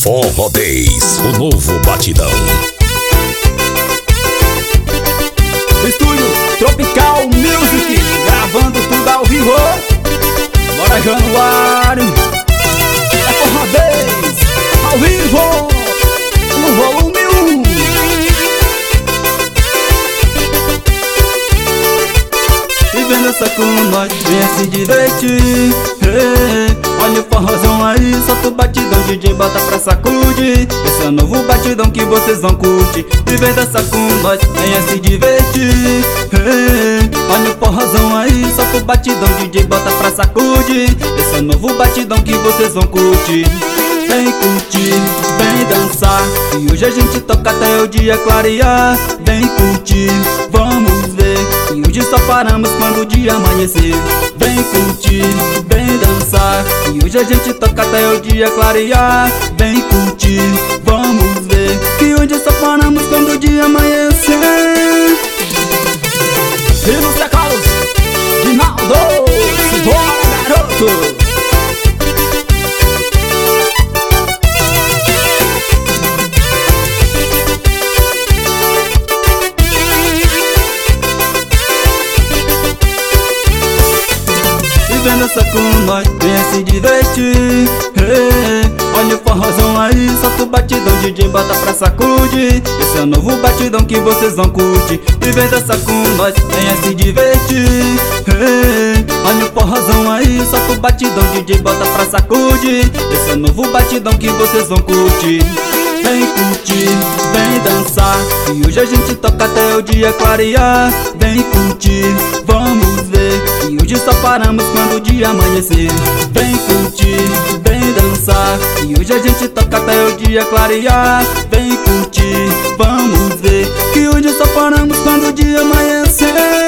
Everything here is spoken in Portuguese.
Forró Days, o novo batidão. Estúdio Tropical Music, gravando tudo ao vivo. Bora Januário, é Forró Days, ao vivo, no volume 1. Vivendo essa com nós, venha se divertir. Olha o forrozão aí, solta o batidão, DJ bota pra sacudir. Esse é o novo batidão que vocês vão curtir. Vivendo essa com nós, venha se divertir. Olha o forrozão aí, solta o batidão, DJ bota pra sacudir. Esse é o novo batidão que vocês vão curtir. Vem curtir, vem dançar, e hoje a gente toca até o dia clarear. Vem curtir, vamos ver, e hoje só paramos quando o dia amanhecer. Vem curtir, vem dançar, e hoje a gente toca até o dia clarear. Vem curtir, vamos ver, que hoje só paramos quando o dia amanhecer. E Lúcia Carlos, Rinaldo, bora garoto! Vivendo essa com nós, venha se divertir. Olha o forrozão aí, solta o batidão, DJ bota pra sacudir. Esse é o novo batidão que vocês vão curtir. Vivendo essa com nós, venha se divertir. Olha o forrozão aí, solta o batidão, DJ bota pra sacudir. Esse é o novo batidão que vocês vão curtir. Vem curtir, vem dançar, e hoje a gente toca até o dia clarear. Vem curtir, vamos ver, e hoje só paramos quando o dia amanhecer. Vem curtir, vem dançar, e hoje a gente toca até o dia clarear. Vem curtir, vamos ver, que hoje só paramos quando o dia amanhecer.